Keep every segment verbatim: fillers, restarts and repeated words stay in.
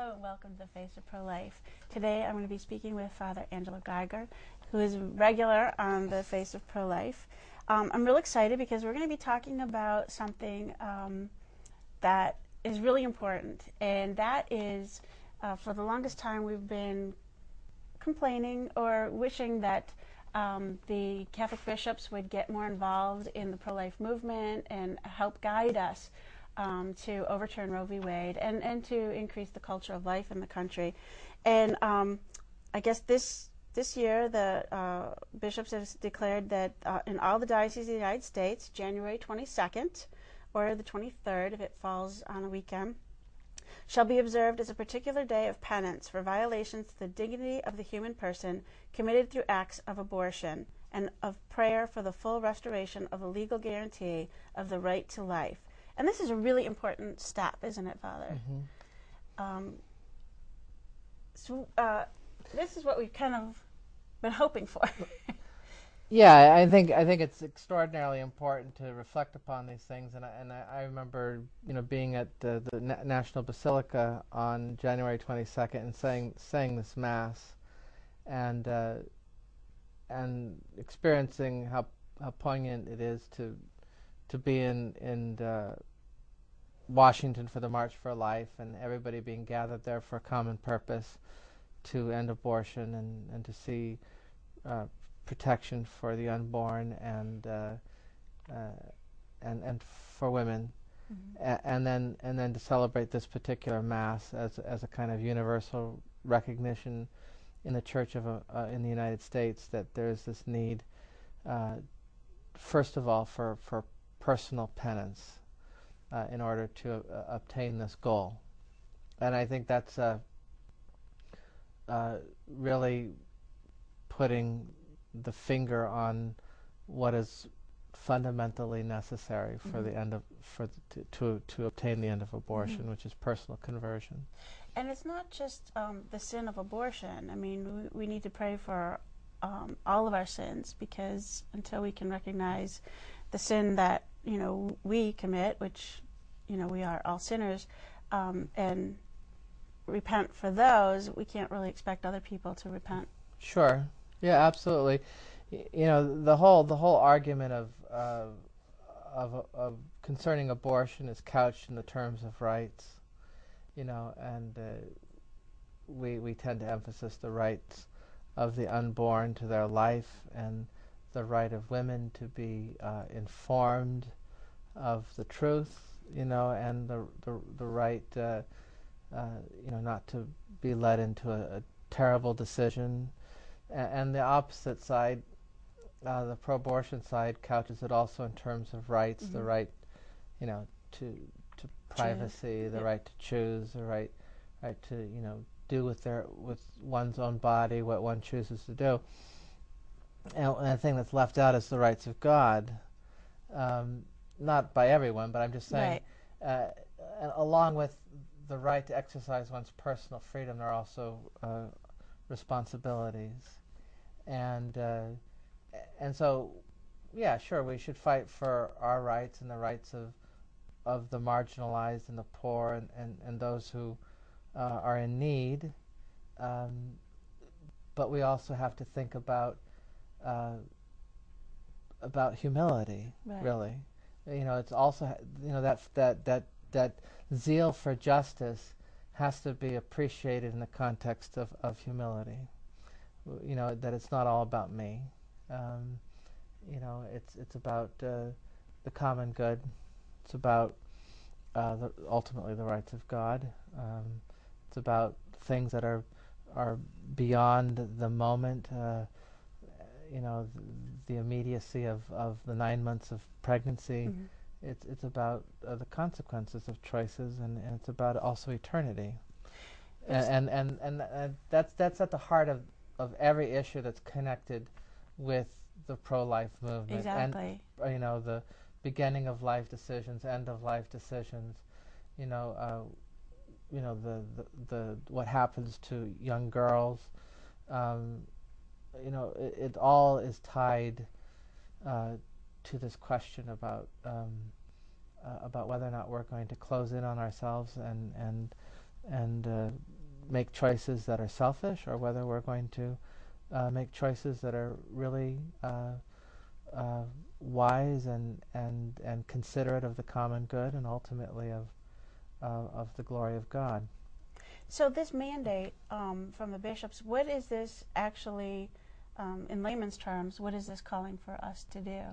Hello and welcome to the Face of Pro-Life. Today I'm going to be speaking with Father Angelo Geiger, who is regular on the Face of Pro-Life. Um, I'm real excited because we're going to be talking about something um, that is really important, and that is, uh, for the longest time we've been complaining or wishing that um, the Catholic bishops would get more involved in the pro-life movement and help guide us Um, to overturn Roe v. Wade and, and to increase the culture of life in the country. And um, I guess this this year the uh, bishops have declared that uh, in all the dioceses of the United States, January twenty-second or the twenty-third, if it falls on a weekend, shall be observed as a particular day of penance for violations to the dignity of the human person committed through acts of abortion, and of prayer for the full restoration of the legal guarantee of the right to life. And this is a really important step, isn't it, Father? Mm-hmm. Um, so uh, this is what we've kind of been hoping for. Yeah, I think I think it's extraordinarily important to reflect upon these things, and I, and I, I remember you know being at uh, the Na- National Basilica on January twenty-second and saying saying this mass, and uh, and experiencing how how poignant it is to to be in in uh, Washington for the March for Life, and everybody being gathered there for a common purpose to end abortion and, and to see uh, protection for the unborn and uh, uh, and and for women, Mm-hmm. a- and then and then to celebrate this particular mass as as a kind of universal recognition in the Church of uh, uh, in the United States that there's this need, uh, first of all, for for personal penance uh, in order to uh, obtain this goal, and I think that's uh, uh, really putting the finger on what is fundamentally necessary for Mm-hmm. the end of for the, to, to to obtain the end of abortion, Mm-hmm. which is personal conversion. And it's not just um, the sin of abortion. I mean, we, we need to pray for um, all of our sins, because until we can recognize the sin that, you know, we commit, which, you know, we are all sinners, um, and repent for those, we can't really expect other people to repent. Sure. Yeah, absolutely. Y- You know, the whole the whole argument of uh, of of concerning abortion is couched in the terms of rights. You know, and uh, we we tend to emphasize the rights of the unborn to their life, and the right of women to be uh, informed of the truth. You know, and the the the right uh, uh, you know not to be led into a, a terrible decision. A- and the opposite side, uh, the pro-abortion side, couches it also in terms of rights, Mm-hmm. the right, you know, to to privacy, the Yep. right to choose, the right, right to you know do with their with one's own body what one chooses to do. And, and the thing that's left out is the rights of God, um, not by everyone, but I'm just saying, Right. uh, along with the right to exercise one's personal freedom, there are also uh, responsibilities. And uh, and so, yeah, sure, we should fight for our rights and the rights of of the marginalized and the poor and, and, and those who uh, are in need. Um, but we also have to think about uh, about humility, Right. really. You know, it's also you know that that that that zeal for justice has to be appreciated in the context of, of humility. You know, that it's not all about me. Um, you know, it's it's about uh, the common good. It's about uh, the, ultimately the rights of God. Um, it's about things that are are beyond the moment. Uh, you know, th- the immediacy of, of the nine months of pregnancy. Mm-hmm. It's it's about uh, the consequences of choices, and, and it's about also eternity. There's And and, and, and that's that's at the heart of, of every issue that's connected with the pro-life movement, and exactly. uh, you know the beginning of life decisions, end of life decisions, you know, uh, you know the, the the what happens to young girls, um, you know, it, it all is tied uh, to this question about um, uh, about whether or not we're going to close in on ourselves and and and uh, make choices that are selfish, or whether we're going to uh, make choices that are really uh, uh, wise and, and, and considerate of the common good, and ultimately of, uh, of the glory of God. So this mandate um, from the bishops, what is this actually, um, in layman's terms, what is this calling for us to do?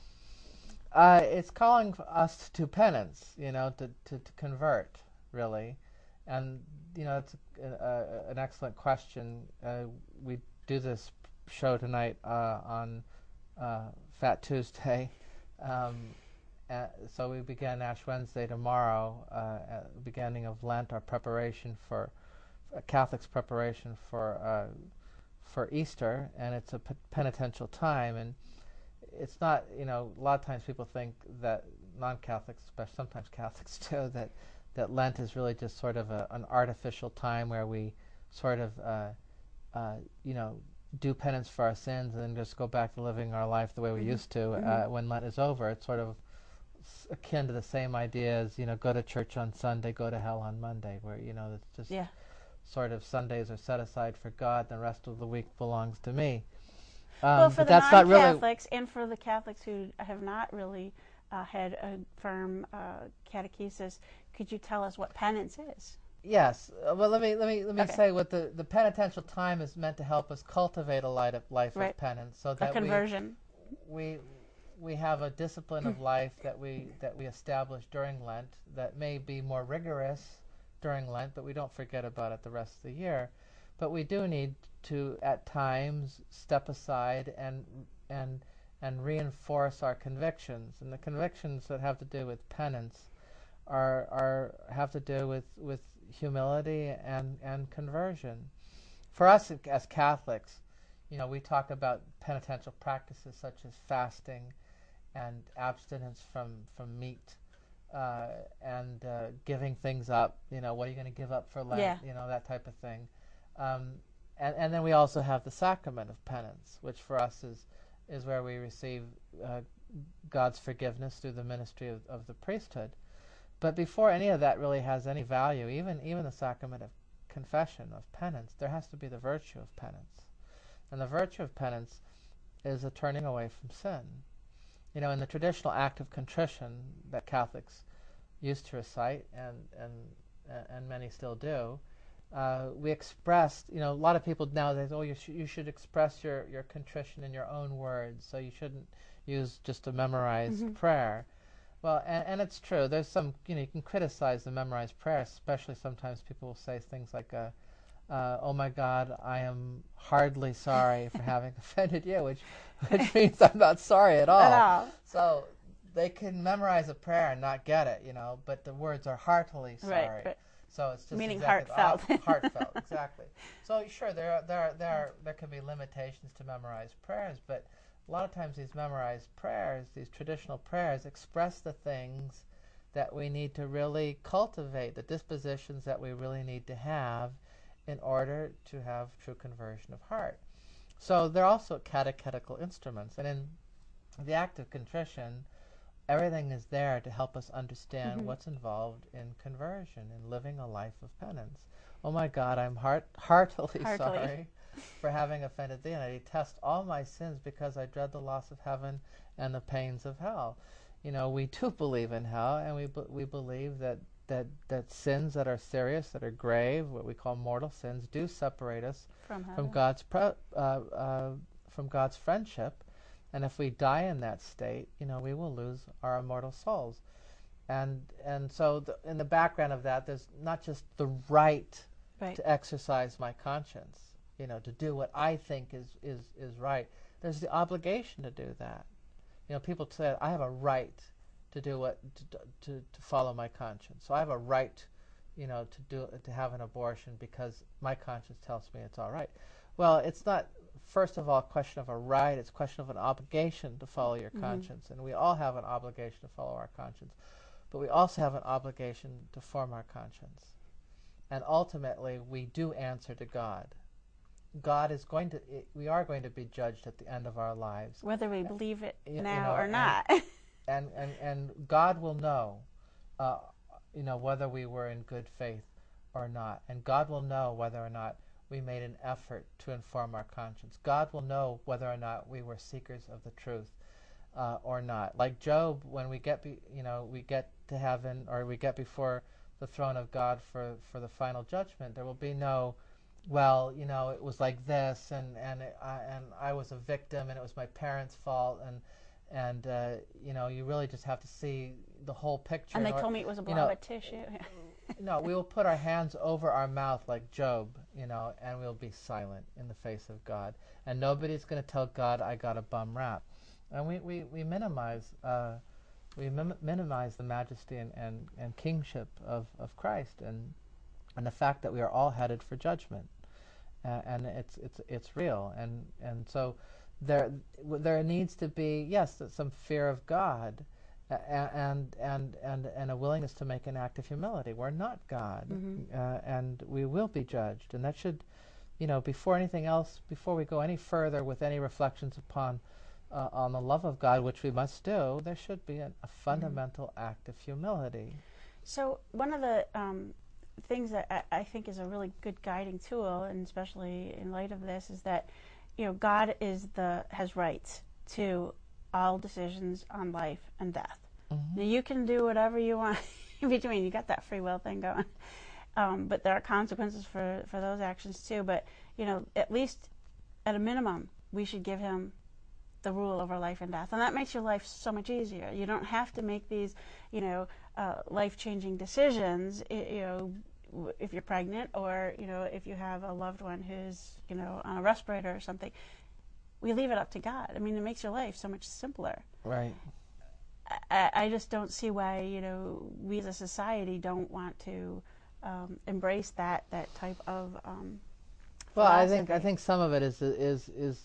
Uh, it's calling for us to penance, you know, to, to, to convert, really. And, you know, it's a, a, an excellent question. Uh, we do this show tonight uh, on uh, Fat Tuesday. Um, uh, so we begin Ash Wednesday tomorrow, uh, at the beginning of Lent, our preparation for, uh, Catholics' preparation for, uh, for Easter, and it's a p- penitential time. And it's not, you know, a lot of times people think that non-Catholics, especially sometimes Catholics too, that, that Lent is really just sort of a, an artificial time where we sort of, uh, uh, you know, do penance for our sins and then just go back to living our life the way we Mm-hmm. used to Mm-hmm. uh, when Lent is over. It's sort of s- akin to the same idea as, you know, go to church on Sunday, go to hell on Monday, where, you know, it's just Yeah. sort of Sundays are set aside for God, and the rest of the week belongs to me. Um, Well, for but the that's not really non-Catholics and for the Catholics who have not really uh, had a firm uh, catechesis, could you tell us what penance is? Yes. Uh, well, let me let me let me Okay. say what the, the penitential time is meant to help us cultivate a light of life Right. of penance, so A that conversion. we we we have a discipline of life that we that we establish during Lent that may be more rigorous during Lent, but we don't forget about it the rest of the year. But we do need to at times step aside and and and reinforce our convictions, and the convictions that have to do with penance are are have to do with with humility and and conversion. For us as Catholics, you know, we talk about penitential practices such as fasting and abstinence from from meat, uh, and uh, giving things up. You know, what are you going to give up for Lent? Yeah. You know, that type of thing. Um, and and then we also have the sacrament of penance, which for us is is where we receive uh, God's forgiveness through the ministry of, of the priesthood. But before any of that really has any value, even even the sacrament of confession, of penance, there has to be the virtue of penance. And the virtue of penance is a turning away from sin. You know, in the traditional act of contrition that Catholics used to recite, and and and many still do, uh, we expressed, you know, a lot of people nowadays, oh, you, sh- you should express your, your contrition in your own words, so you shouldn't use just a memorized Mm-hmm. prayer. Well, and, and it's true. There's some, you know, you can criticize the memorized prayer, especially sometimes people will say things like, uh, uh, "Oh my God, I am hardly sorry for having offended you," which which means I'm not sorry at all. At all. So they can memorize a prayer and not get it, you know, but the words are heartily sorry. Right. Right. So it's just Meaning exactly heartfelt. the op- heartfelt, exactly. So sure, there are, there are, there are, there can be limitations to memorized prayers, but a lot of times these memorized prayers, these traditional prayers, express the things that we need to really cultivate, the dispositions that we really need to have in order to have true conversion of heart. So they're also catechetical instruments, and in the act of contrition, everything is there to help us understand Mm-hmm. what's involved in conversion and living a life of penance. Oh my God, I'm heart, heartily, Heartily. sorry for having offended thee, and I detest all my sins because I dread the loss of heaven and the pains of hell. You know, we do believe in hell, and we be- we believe that, that, that sins that are serious, that are grave, what we call mortal sins, do separate us From heaven. from God's pre- uh, uh, from God's friendship. And if we die in that state, you know, we will lose our immortal souls. And and so the, in the background of that, there's not just the right, Right. to exercise my conscience, you know, to do what I think is, is, is right. There's the obligation to do that. You know, people say, I have a right to do what, to, to, to follow my conscience. So I have a right, you know, to do to have an abortion because my conscience tells me it's all right. Well, it's not, first of all, a question of a right. It's a question of an obligation to follow your Mm-hmm. conscience. And we all have an obligation to follow our conscience. But we also have an obligation to form our conscience. And ultimately, we do answer to God. God is going to, we are going to be judged at the end of our lives. Whether we believe it You, now you know, or and, not. and, and, and God will know, uh, you know, whether we were in good faith or not. And God will know whether or not we made an effort to inform our conscience. God will know whether or not we were seekers of the truth uh, or not. Like Job, when we get, be, you know, we get to heaven, or we get before the throne of God for, for the final judgment, there will be no, well, you know, it was like this, and and it, I, and I was a victim, and it was my parents' fault, and and uh, you know, you really just have to see the whole picture. And they or, told me it was a blob you know, of tissue. no, we will put our hands over our mouth like Job, you know, and we'll be silent in the face of God, and nobody's going to tell God I got a bum rap, and we we we minimize. Uh, we mim- minimize the majesty and, and, and kingship of, of Christ, and and the fact that we are all headed for judgment, uh, and it's it's it's real, and and so there there needs to be, yes, some fear of God, uh, and and and and a willingness to make an act of humility. We're not God, Mm-hmm. uh, and we will be judged, and that should, you know, before anything else, before we go any further with any reflections upon uh, on the love of God, which we must do, there should be an, a fundamental mm-hmm. act of humility. So one of the um, things that I, I think is a really good guiding tool, and especially in light of this, is that, you know, God is the has rights to all decisions on life and death. Mm-hmm. Now, you can do whatever you want in between. You got that free will thing going, um, but there are consequences for for those actions too. But, you know, at least at a minimum, we should give him the rule over life and death, and that makes your life so much easier. You don't have to make these, you know, uh, life-changing decisions. You know, if you're pregnant, or, you know, if you have a loved one who's, you know, on a respirator or something, we leave it up to God. I mean, it makes your life so much simpler. Right. I, I just don't see why, you know, we as a society don't want to um, embrace that that type of. Um, well, I think I think some of it is is is.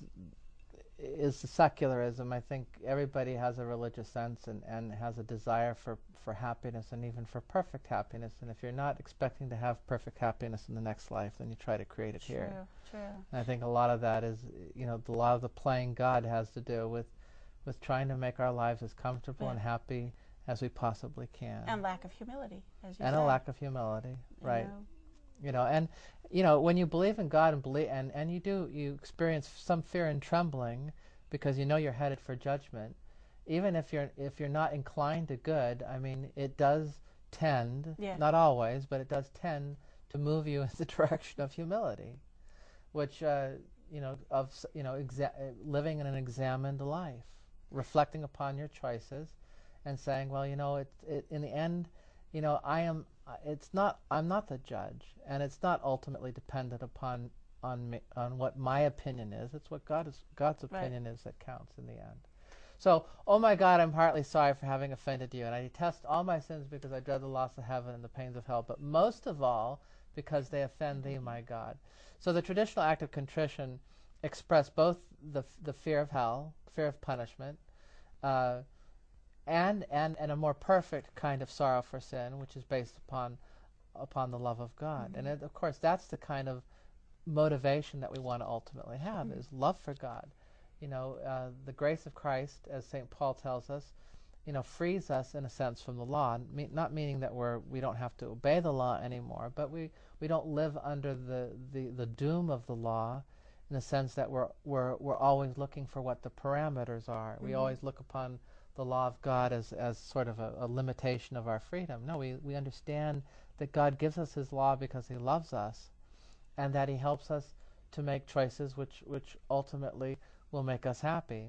is the secularism. I think everybody has a religious sense and, and has a desire for, for happiness, and even for perfect happiness. And if you're not expecting to have perfect happiness in the next life, then you try to create it true, here. True. And I think a lot of that is, you know, the lot of the playing God has to do with with trying to make our lives as comfortable yeah. and happy as we possibly can. And lack of humility, as you And said. a lack of humility, you right. know. You know, and you know, when you believe in God and believe, and, and you do, you experience some fear and trembling because you know you're headed for judgment. Even if you're if you're not inclined to good, I mean, it does tend, yeah. not always, but it does tend to move you in the direction of humility, which uh, you know, of you know, exa- living in an examined life, reflecting upon your choices, and saying, well, you know, it, it in the end, you know, I am. It's not. I'm not the judge, and it's not ultimately dependent upon on me, on what my opinion is. It's what God is. God's opinion right. is that counts in the end. So, oh my God, I'm heartily sorry for having offended you, and I detest all my sins because I dread the loss of heaven and the pains of hell. But most of all, because they offend Thee, my God. So the traditional act of contrition expressed both the the fear of hell, fear of punishment. Uh, And, and and a more perfect kind of sorrow for sin, which is based upon upon the love of God. Mm-hmm. And it, of course, that's the kind of motivation that we want to ultimately have, mm-hmm. is love for God. You know, uh, the grace of Christ, as Saint Paul tells us, you know, frees us in a sense from the law. Me- not meaning that we're we don't have to obey the law anymore, but we, we don't live under the, the, the doom of the law, in the sense that we're we're we're always looking for what the parameters are. Mm-hmm. We always look upon the law of God as, as sort of a, a limitation of our freedom. No, we, we understand that God gives us His law because He loves us, and that He helps us to make choices which, which ultimately will make us happy,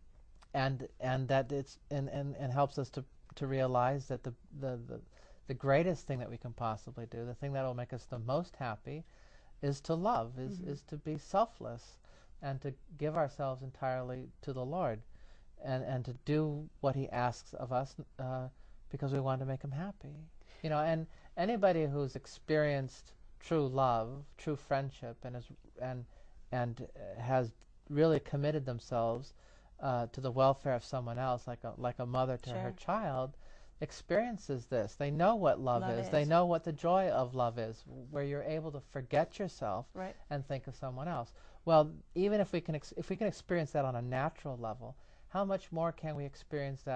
and and that it's and, and, and helps us to, to realize that the, the, the, the greatest thing that we can possibly do, the thing that will make us the most happy, is to love, is, mm-hmm. is to be selfless, and to give ourselves entirely to the Lord. And, and to do what He asks of us uh, because we want to make Him happy. You know, and anybody who's experienced true love, true friendship, and is, and and uh, has really committed themselves uh, to the welfare of someone else, like a like a mother to sure. her child, experiences this. They know what love, love is. is. They know what the joy of love is, where you're able to forget yourself right. and think of someone else. Well, even if we can ex- if we can experience that on a natural level, how much more can we experience that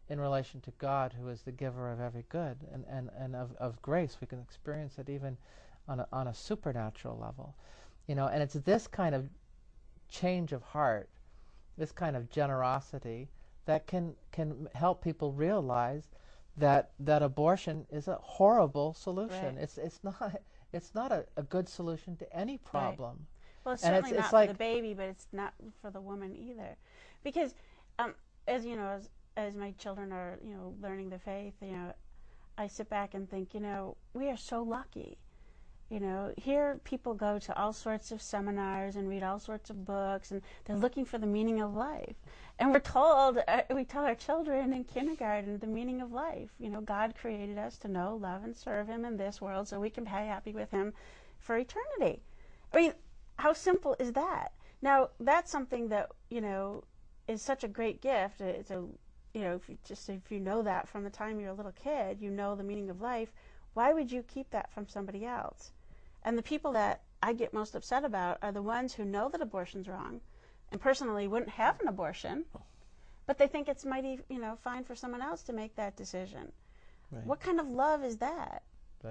in relation to God, who is the giver of every good and, and, and of, of grace. We can experience it even on a, on a supernatural level. You know, and it's this kind of change of heart, this kind of generosity that can can help people realize that that abortion is a horrible solution. Right. It's it's not it's not a, a good solution to any problem. Right. Well, it's And certainly it's- not it's for like- the baby, but it's not for the woman either, because um, as you know, as as my children are you know learning the faith, you know, I sit back and think, you know, we are so lucky. You know, here people go to all sorts of seminars and read all sorts of books, and they're looking for the meaning of life. And we're told, uh, we tell our children in kindergarten the meaning of life. You know, God created us to know, love, and serve Him in this world so we can be happy with Him for eternity. I mean, how simple is that? Now, that's something that, you know, is such a great gift. It's a, you know, if you just if you know that from the time you're a little kid, you know the meaning of life, why would you keep that from somebody else? And the people that I get most upset about are the ones who know that abortion's wrong and personally wouldn't have an abortion, but they think it's mighty, you know, fine for someone else to make that decision. Right. What kind of love is that? Right.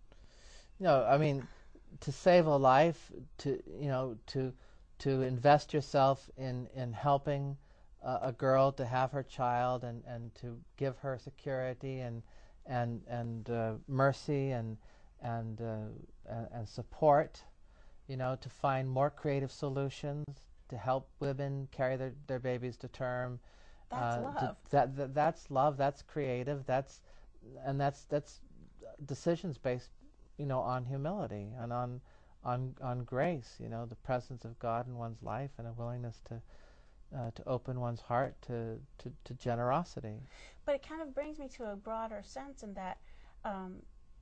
No, I mean, to save a life, to you know, to to invest yourself in in helping uh, a girl to have her child and, and to give her security and and and uh, mercy and and, uh, and and support, you know, to find more creative solutions to help women carry their, their babies to term. That's uh, love. To, that, that that's love. That's creative. That's and that's that's decisions based, you know, on humility and on on on grace. You know, the presence of God in one's life and a willingness to uh, to open one's heart to, to to generosity. But it kind of brings me to a broader sense in that, um,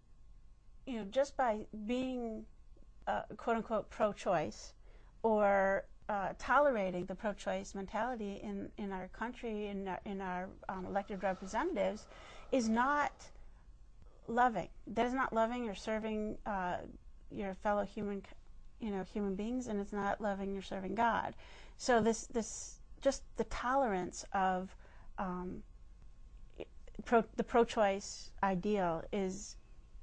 you know, just by being uh, quote unquote pro-choice or uh, tolerating the pro-choice mentality in, in our country, in our, in our um, elected representatives, is not loving. That is not loving or serving uh, your fellow human, you know, human beings, and it's not loving or serving God. So this, this just the tolerance of um, pro, the pro-choice ideal is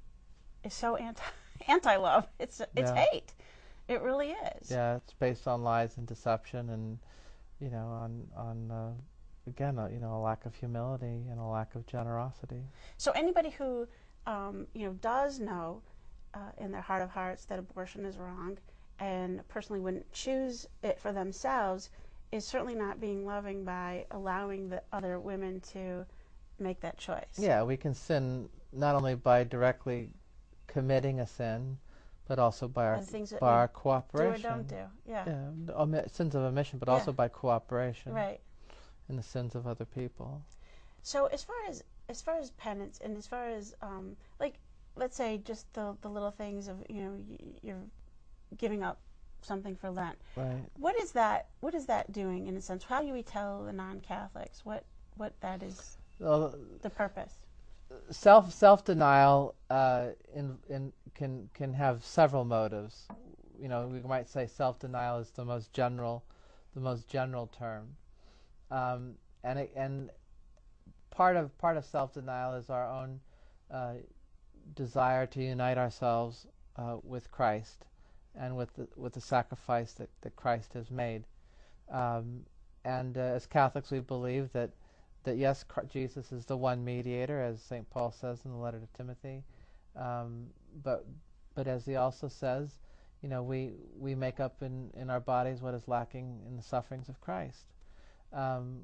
is so anti anti-love. It's it's Yeah. hate. It really is. Yeah, it's based on lies and deception, and you know, on on uh, again, uh, you know, a lack of humility and a lack of generosity. So anybody who um, you know does know uh, in their heart of hearts that abortion is wrong and personally wouldn't choose it for themselves is certainly not being loving by allowing the other women to make that choice. Yeah, we can sin not only by directly committing a sin, but also by our By the things that by we our do or cooperation. don't do. Yeah. Yeah, the omi- sins of omission, but Yeah. also by cooperation Right. in the sins of other people. So as far as as far as penance and as far as um, like let's say just the the little things of you know y- you're giving up something for Lent. Right. What is that? What is that doing in a sense? How do we tell the non-Catholics what what that is? Well, The purpose. self self denial uh, in in can can have several motives. You know, we might say self denial is the most general, the most general term, um, and it, and part of part of self denial is our own uh, desire to unite ourselves uh, with Christ and with the with the sacrifice that, that Christ has made. Um, and uh, as Catholics, we believe that. That yes, Jesus is the one mediator, as Saint Paul says in the letter to Timothy, um, but but as he also says, you know, we we make up in, in our bodies what is lacking in the sufferings of Christ. Um,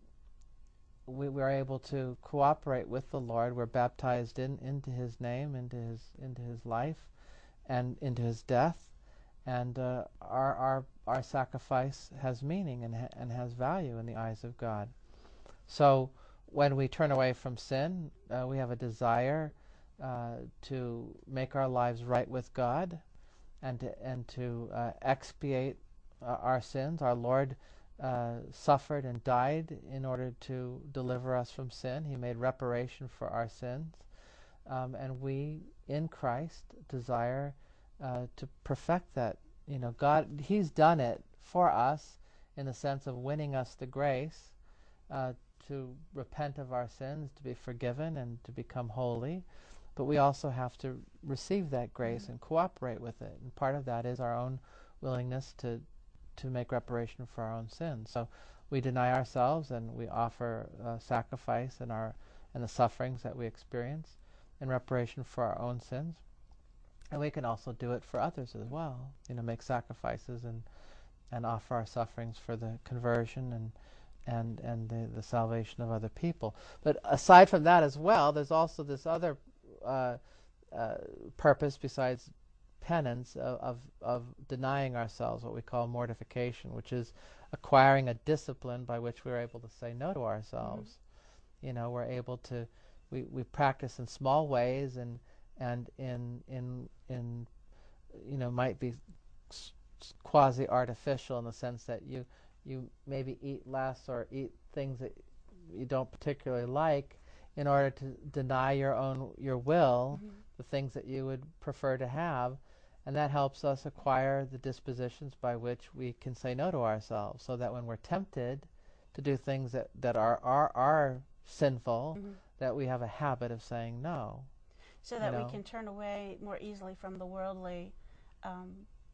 we we are able to cooperate with the Lord. We're baptized in into His name, into His into His life, and into His death, and uh, our our our sacrifice has meaning and ha- and has value in the eyes of God. So. When we turn away from sin, uh, we have a desire uh, to make our lives right with God and to, and to uh, expiate uh, our sins. Our Lord uh, suffered and died in order to deliver us from sin. He made reparation for our sins. Um, and we, in Christ, desire uh, to perfect that. You know, God, He's done it for us in the sense of winning us the grace uh, to repent of our sins, to be forgiven, and to become holy. But we also have to receive that grace mm-hmm. and cooperate with it. And part of that is our own willingness to to make reparation for our own sins. So we deny ourselves and we offer uh, sacrifice and our and the sufferings that we experience in reparation for our own sins. And we can also do it for others as well. You know, make sacrifices and and offer our sufferings for the conversion and and and the, the salvation of other people. But aside from that as well, there's also this other uh, uh, purpose besides penance of, of of denying ourselves, what we call mortification, which is acquiring a discipline by which we're able to say no to ourselves. Mm-hmm. You know, we're able to we, we practice in small ways and and in in in you know might be quasi artificial in the sense that you you maybe eat less or eat things that you don't particularly like in order to deny your own your will mm-hmm. the things that you would prefer to have, and that helps us acquire the dispositions by which we can say no to ourselves, so that when we're tempted to do things that, that are, are, are sinful, mm-hmm. that we have a habit of saying no. So that you know? we can turn away more easily from the worldly um,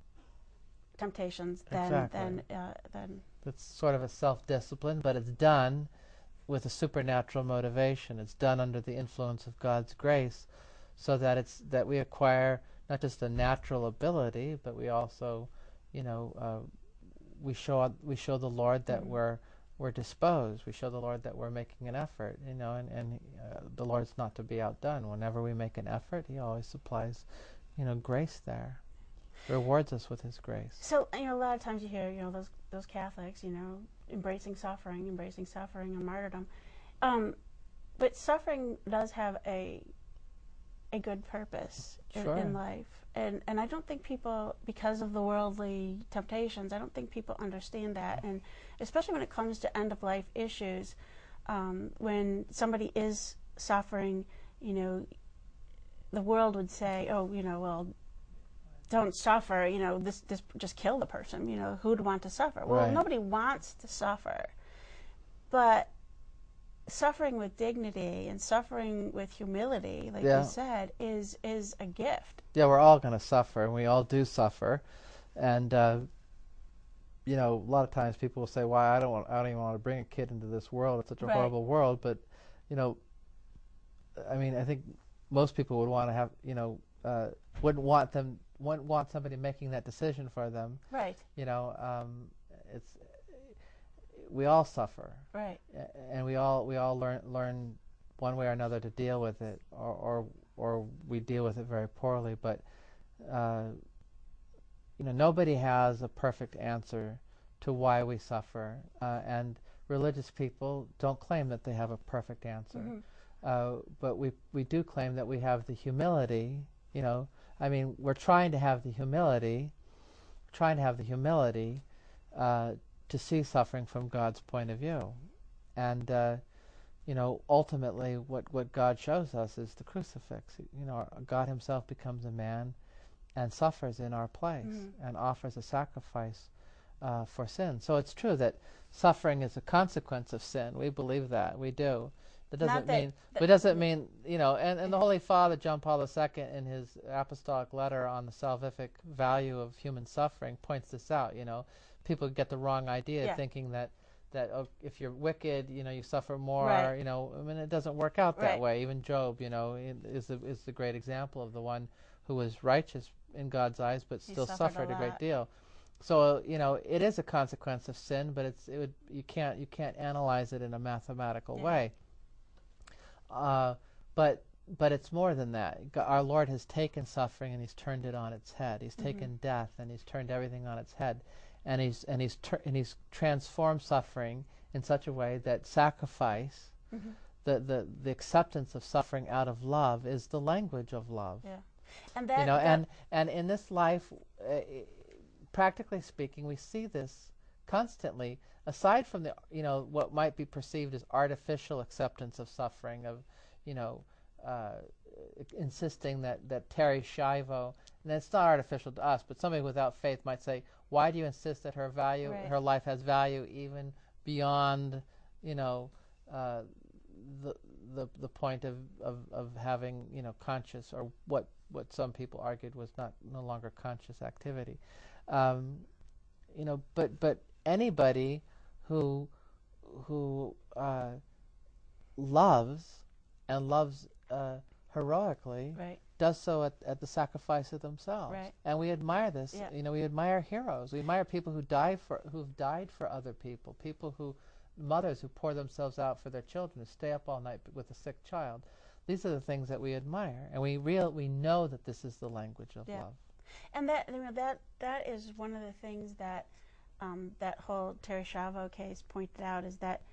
temptations than... Exactly. than, uh, than It's sort of a self-discipline, but it's done with a supernatural motivation. It's done under the influence of God's grace, so that it's that we acquire not just a natural ability, but we also, you know, uh, we show we show the Lord that mm-hmm. we're we're disposed. We show the Lord that we're making an effort, you know, and and uh, the Lord's not to be outdone. Whenever we make an effort, He always supplies, you know, grace there, rewards us with His grace. So, you know, a lot of times you hear, you know, those those Catholics, you know, embracing suffering, embracing suffering and martyrdom, um, but suffering does have a a good purpose sure. in, in life. And and I don't think people, because of the worldly temptations, I don't think people understand that. And especially when it comes to end-of-life issues, um, when somebody is suffering, you know, the world would say, oh, you know, well, don't suffer, you know, this, this just kill the person, you know, who'd want to suffer? Well, right. nobody wants to suffer. But suffering with dignity and suffering with humility, like yeah. you said, is is a gift. Yeah, we're all going to suffer, and we all do suffer. And uh, you know, a lot of times people will say, "Why I don't want, I don't even want to bring a kid into this world. It's such a right. horrible world." But you know, I mean, I think most people would want to have, you know, uh, wouldn't want them, wouldn't want somebody making that decision for them. Right. You know, um, it's. We all suffer, right? And we all we all learn learn one way or another to deal with it, or or, or we deal with it very poorly. But uh, you know, nobody has a perfect answer to why we suffer, uh, and religious people don't claim that they have a perfect answer. Mm-hmm. Uh, but we we do claim that we have the humility. You know, I mean, we're trying to have the humility, trying to have the humility. Uh, to see suffering from God's point of view. And, uh, you know, ultimately what, what God shows us is the crucifix. You know, God Himself becomes a man and suffers in our place mm-hmm. and offers a sacrifice uh, for sin. So it's true that suffering is a consequence of sin. We believe that. We do. That doesn't that, mean, that, but doesn't mean, you know, and, and the Holy Father, John Paul the Second, in his apostolic letter on the salvific value of human suffering, points this out, you know. People get the wrong idea, yeah. thinking that that oh, if you're wicked, you know, you suffer more. Right. You know, I mean, it doesn't work out that right. way. Even Job, you know, is the, is the great example of the one who was righteous in God's eyes, but still suffered, suffered a, a great deal. So, you know, it is a consequence of sin, but it's it would you can't you can't analyze it in a mathematical yeah. way. Uh, but but it's more than that. Our Lord has taken suffering and He's turned it on its head. He's mm-hmm. taken death and He's turned everything on its head. And he's and he's ter- and he's transformed suffering in such a way that sacrifice, mm-hmm. the, the the acceptance of suffering out of love, is the language of love. Yeah, and that you know, that and and in this life, uh, practically speaking, we see this constantly. Aside from the you know what might be perceived as artificial acceptance of suffering, of you know. Uh, insisting that, that Terry Schiavo, and it's not artificial to us, but somebody without faith might say, why do you insist that her value, right. her life has value even beyond, you know, uh, the the the point of, of, of having, you know, conscious, or what what some people argued was not no longer conscious activity. Um, you know, but but anybody who who uh, loves and loves uh, heroically, Right. does so at, at the sacrifice of themselves. Right. And we admire this. Yeah. You know, we admire heroes. We admire people who die for who've died for other people. People who, mothers who pour themselves out for their children, who stay up all night with a sick child. These are the things that we admire, and we real we know that this is the language of Yeah. love. And that, you know, that that is one of the things that um, that whole Terry Schiavo case pointed out, is that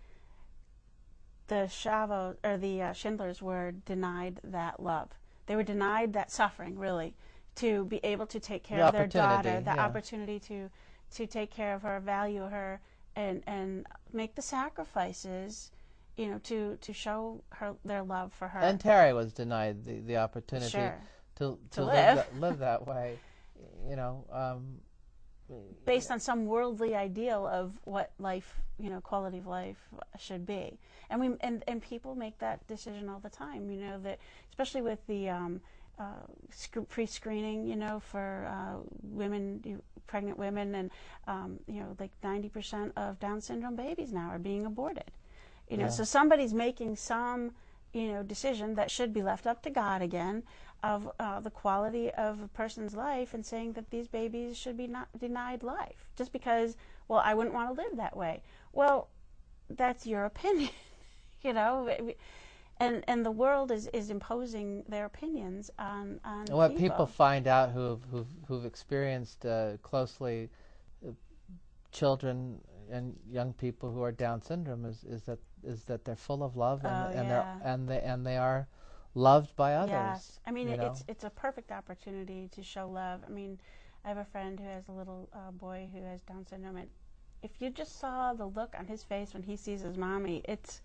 the Schiavo or the uh, Schindlers were denied that love. They were denied that suffering, really, to be able to take care The of their daughter, opportunity, the yeah. opportunity to to take care of her, value her, and and make the sacrifices, you know, to to show her their love for her. And Terry was denied the, the opportunity Sure. to to, To live live. that, live that way. You know, um, based on some worldly ideal of what life, you know, quality of life should be. And we and, and people make that decision all the time, you know, that especially with the um, uh, sc- pre-screening, you know, for uh, women, pregnant women, and um, you know, like ninety percent of Down syndrome babies now are being aborted. You know, Yeah. so somebody's making some, you know, decision that should be left up to God again, of uh, the quality of a person's life, and saying that these babies should be not denied life just because, well, I wouldn't want to live that way. Well, that's your opinion, you know, and and the world is, is imposing their opinions on on And what people. people find out who've who've, who've experienced uh, closely uh, children and young people who are Down syndrome is, is that is that they're full of love, and Oh, and yeah. they're and they and they are loved by others. Yes, I mean, you it, know? it's it's a perfect opportunity to show love. I mean, I have a friend who has a little uh, boy who has Down syndrome, and if you just saw the look on his face when he sees his mommy, it's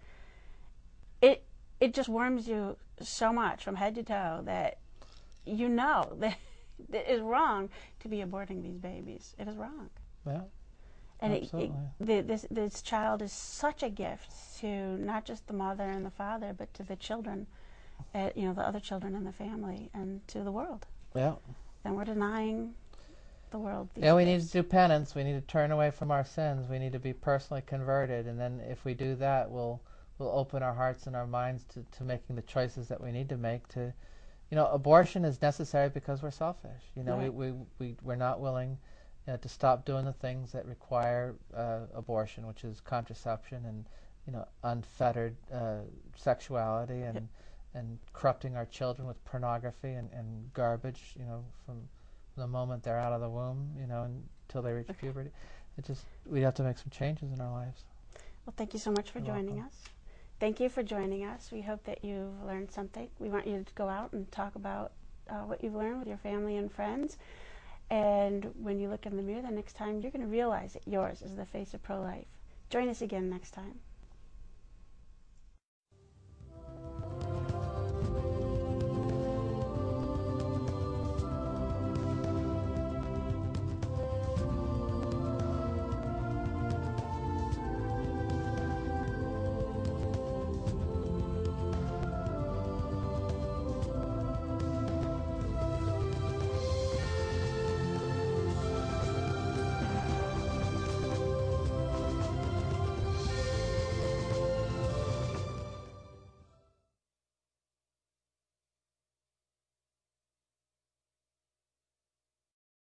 it it just warms you so much from head to toe that you know that it is wrong to be aborting these babies. It is wrong. Yeah. And it, it, Absolutely. the, this this child is such a gift to not just the mother and the father, but to the children, uh, you know, the other children in the family, and to the world. Yeah. And we're denying the world these Yeah, we days. need to do penance. We need to turn away from our sins. We need to be personally converted, and then if we do that, we'll we'll open our hearts and our minds to, to making the choices that we need to make. To, you know, abortion is necessary because we're selfish. You know, Right. we we we we're not willing, you know, to stop doing the things that require uh, abortion, which is contraception and, you know, unfettered uh, sexuality, and Yep. and corrupting our children with pornography and, and garbage. You know, from the moment they're out of the womb, you know, until they reach puberty. It just, we have to make some changes in our lives. Well, thank you so much for You're joining welcome. us. Thank you for joining us. We hope that you've learned something. We want you to go out and talk about uh, what you've learned with your family and friends. And when you look in the mirror the next time, you're going to realize that yours is the face of pro-life. Join us again next time.